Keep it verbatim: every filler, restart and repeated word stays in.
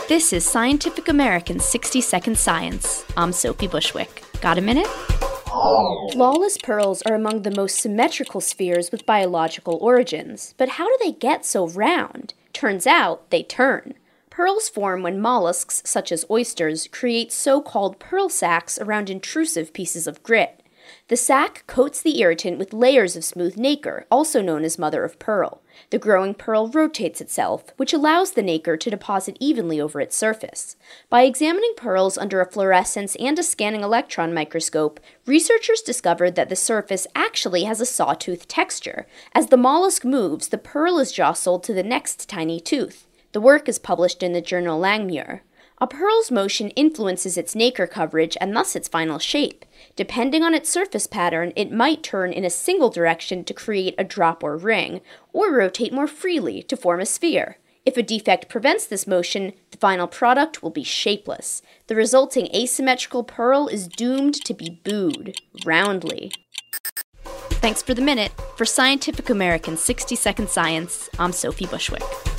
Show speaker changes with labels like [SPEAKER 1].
[SPEAKER 1] This is Scientific American's sixty second Science. I'm Sophie Bushwick. Got a minute? Flawless pearls are among the most symmetrical spheres with biological origins. But how do they get so round? Turns out, they turn. Pearls form when mollusks, such as oysters, create so-called pearl sacs around intrusive pieces of grit. The sac coats the irritant with layers of smooth nacre, also known as mother of pearl. The growing pearl rotates itself, which allows the nacre to deposit evenly over its surface. By examining pearls under a fluorescence and a scanning electron microscope, researchers discovered that the surface actually has a sawtooth texture. As the mollusk moves, the pearl is jostled to the next tiny tooth. The work is published in the journal Langmuir. A pearl's motion influences its nacre coverage and thus its final shape. Depending on its surface pattern, it might turn in a single direction to create a drop or ring, or rotate more freely to form a sphere. If a defect prevents this motion, the final product will be shapeless. The resulting asymmetrical pearl is doomed to be booed, roundly. Thanks for the minute. For Scientific American's sixty second Science, I'm Sophie Bushwick.